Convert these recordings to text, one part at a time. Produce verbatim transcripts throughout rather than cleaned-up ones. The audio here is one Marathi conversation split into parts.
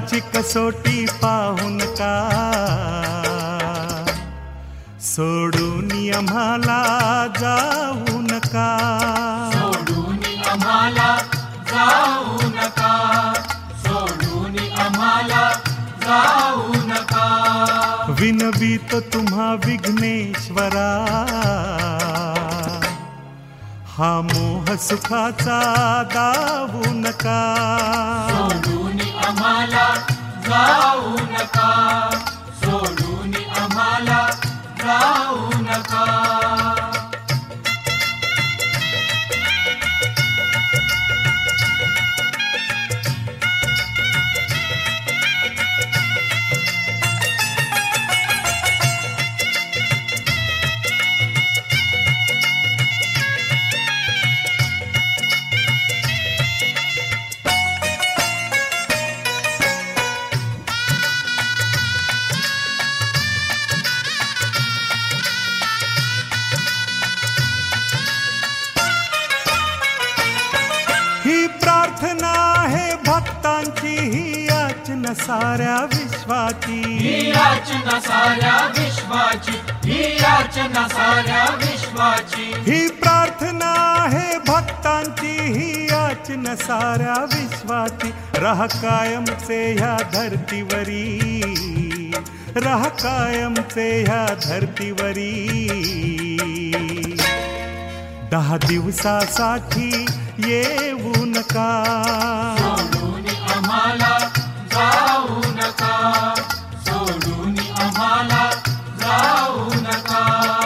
काळाची कसोटी पाहू नका, सोडून आम्हाला जाऊ नका, सोडून आम्हाला जाऊ नका, सोडून आम्हाला जाऊ नका. विनवीत तुम्हा विघ्नेश्वरा, हा मोह सुखाचा दावू नका, सोडून आम्हाला जाऊ नका, सोडून आम्हाला जाऊ नका. ही प्रार्थना आहे भक्तांची, ही याचना साऱ्या विश्वाची, ही याचना साऱ्या विश्वाची, ही याचना साऱ्या विश्वाची. ही प्रार्थना आहे भक्तांची, ही याचना साऱ्या विश्वाची. राह कायमचे ह्या धरतीवरी, राह कायमचे ह्या धरतीवरी. दहा दिवसासाठी येऊ नका, सोडून आम्हाला जाऊ नका, सोडून आम्हाला जाऊ नका.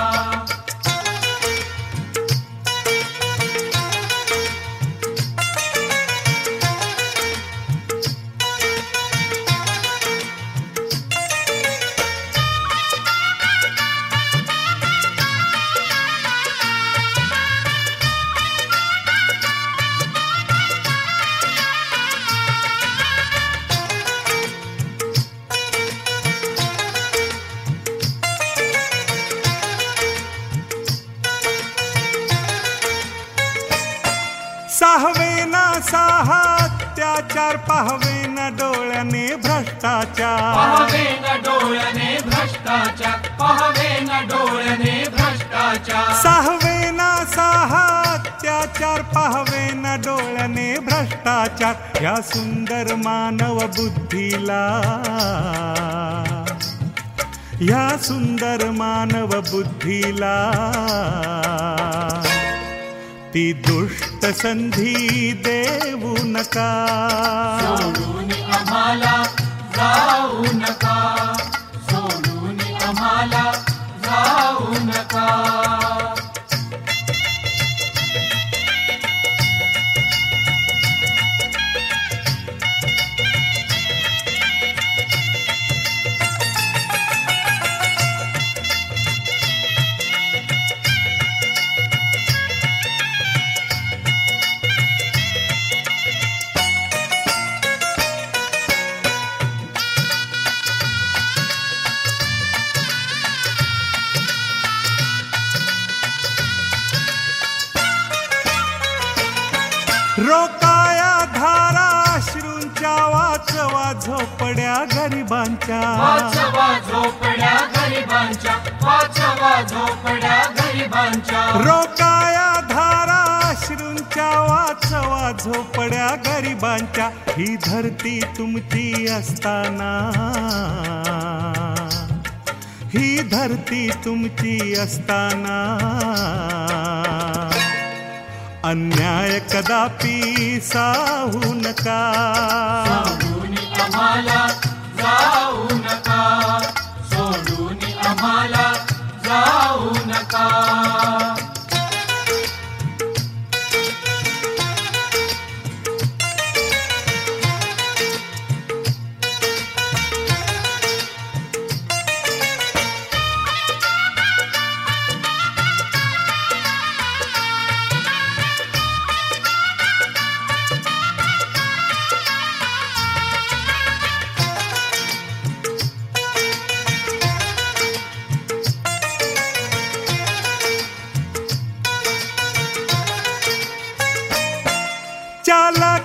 सहावे ना सहा अत्याचार, पाहावे ना डोळ्याने भ्रष्टाचार, पाहावे न डोळ्याने भ्रष्टाचार, पाहावे न डोळ्याने भ्रष्टाचार. सहावे ना सहा अत्याचार, पाहावे ना डोळ्याने भ्रष्टाचार. या सुंदर मानव बुद्धीला, या सुंदर मानव बुद्धीला ती दुष्ट संधी देऊ नका, सोडून आम्हाला जाऊ नका, सोडून आम्हाला जाऊ नका. रोकाया धारा अश्रूंच्या, वाचवा झोपड्या गरिबांच्या, वाचवा झोपड्या गरिबांच्या, वाचवा झोपड्या गरिबांच्या. रोकाया धारा अश्रूंच्या, वाचवा झोपड्या गरिबांच्या. ही धरती तुमची असताना, ही धरती तुमची असताना अन्याय कदापि साहू नका, सोडून आम्हाला जाऊ नका, सोडून आम्हाला जाऊ नका.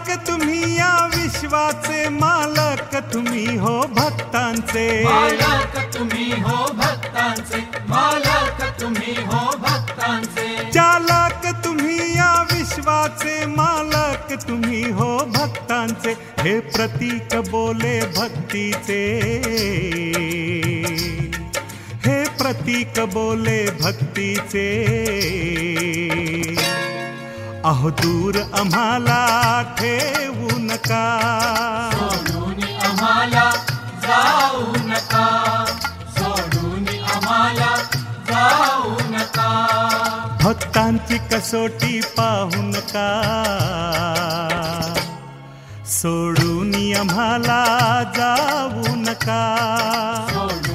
चालक तुम्ही या विश्वाचे, मालक तुम्ही हो भक्तांचे. मालक तुम्ही हो भक्तांचे, मालक तुम्ही हो भक्तांचे. चालक तुम्ही या विश्वाचे, मालक तुम्ही हो भक्तांचे. हे प्रतीक बोले भक्तीचे, हे प्रतीक बोले भक्तीचे. अहो दूर आम्हाला ठेवू नका, सोडून आम्हाला जाऊ नका, सोडून आम्हाला जाऊ नका. भक्तांची कसोटी पाहू नका, सोडून आम्हाला जाऊ नका. सोडून